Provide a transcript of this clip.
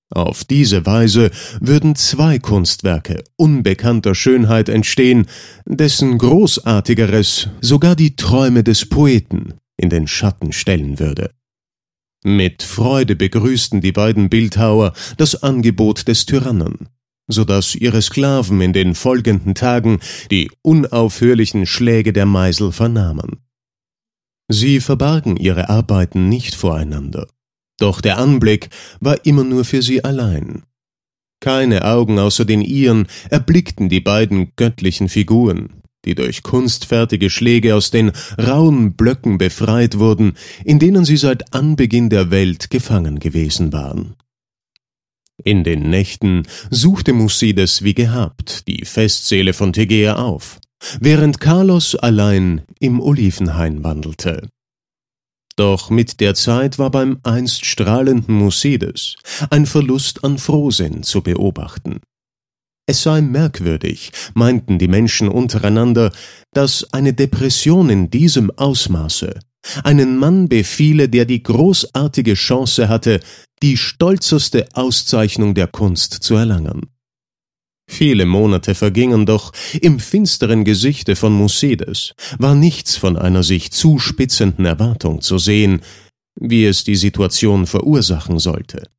Auf diese Weise würden zwei Kunstwerke unbekannter Schönheit entstehen, dessen Großartigeres sogar die Träume des Poeten in den Schatten stellen würde. Mit Freude begrüßten die beiden Bildhauer das Angebot des Tyrannen, so dass ihre Sklaven in den folgenden Tagen die unaufhörlichen Schläge der Meisel vernahmen. Sie verbargen ihre Arbeiten nicht voreinander, doch der Anblick war immer nur für sie allein. Keine Augen außer den ihren erblickten die beiden göttlichen Figuren, die durch kunstfertige Schläge aus den rauen Blöcken befreit wurden, in denen sie seit Anbeginn der Welt gefangen gewesen waren. In den Nächten suchte Musides wie gehabt die Festsäle von Tegea auf, während Carlos allein im Olivenhain wandelte. Doch mit der Zeit war beim einst strahlenden Musides ein Verlust an Frohsinn zu beobachten. Es sei merkwürdig, meinten die Menschen untereinander, dass eine Depression in diesem Ausmaße einen Mann befiele, der die großartige Chance hatte, die stolzeste Auszeichnung der Kunst zu erlangen. Viele Monate vergingen, doch im finsteren Gesichte von Musides war nichts von einer sich zuspitzenden Erwartung zu sehen, wie es die Situation verursachen sollte.